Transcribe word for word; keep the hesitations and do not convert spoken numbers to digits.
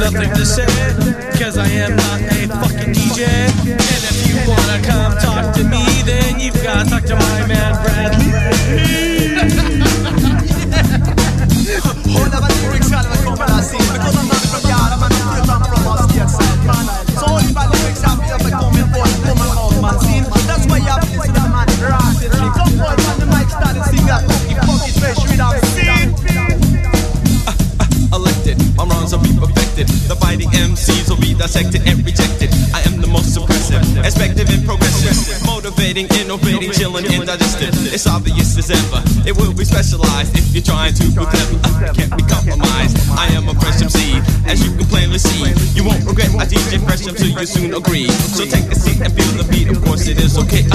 nothing to say, cause I am not a fucking D J. And if you wanna come talk to me, then you've gotta talk to my man Bradley. Hold up, I lyrics out of the cover I see, because I'm not from God, I'm not from us, yes, man. So only by lyrics out of the coming for the woman of man scene. That's why you have to listen to the man rockin'. Some boys on the mic started singing that funky, funky treasury down scene. Elected, my rhymes will be perfected. The fighting M Cs will be dissected and rejected. I am the most suppressive, expective and progressive, motivating, innovating, chilling, indigested. It's obvious as ever, it will be specialized if you're trying to be clever. I can't be compromised. I am a fresh M C, as you can plainly see. You won't regret I D J fresh until you soon agree. So take a seat and feel the beat. Of course it is okay.